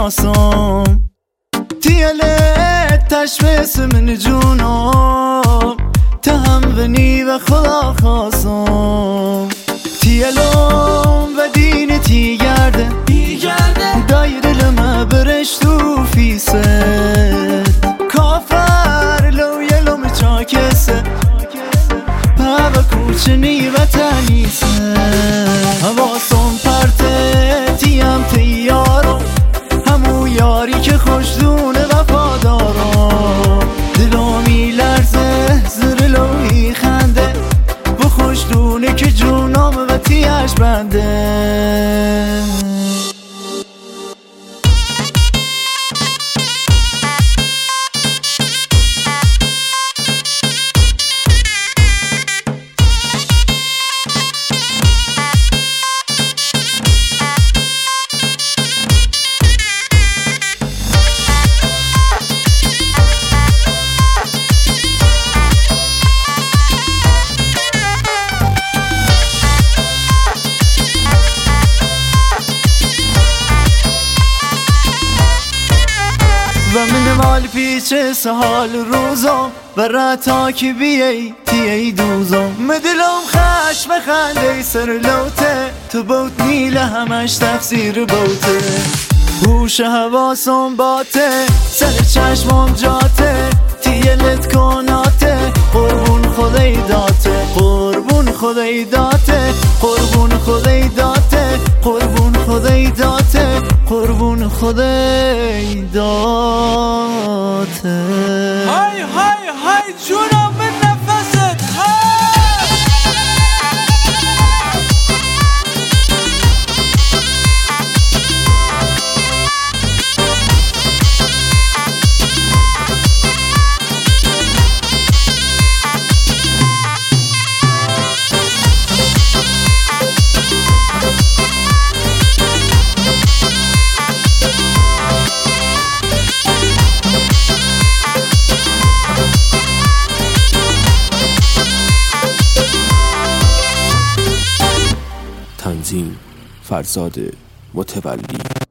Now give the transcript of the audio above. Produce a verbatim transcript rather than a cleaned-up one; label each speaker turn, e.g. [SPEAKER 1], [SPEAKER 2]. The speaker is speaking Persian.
[SPEAKER 1] هواسم تیلت تشبیس من جونم تهم بنی و خدا خواستم تیلم و دین تی گرده دایر لما برش تو فیسد کافر لو یلم چاکسه پاو کوچنی و تنیسه حواسم پرته تیم تیارم همو یاری که خوشدونه وفادارم دلومی لرزه زر لوی خنده و خوشدونه که جونام و تیش بنده و من مال پیچه سهال روزم برا تا که بیایی تیهی دوزم مدلم خشم خنده سر لوته تو بوت نیله همش تفسیر بوته هوش حواسم باته سر چشمم جاته تیلت کناته قربون خدای داته قربون خدای داته قربون خدای داته قربون خدای داته قربون خدای داته
[SPEAKER 2] های های های جونم به نفست
[SPEAKER 3] تنظیم فرزاد متولی.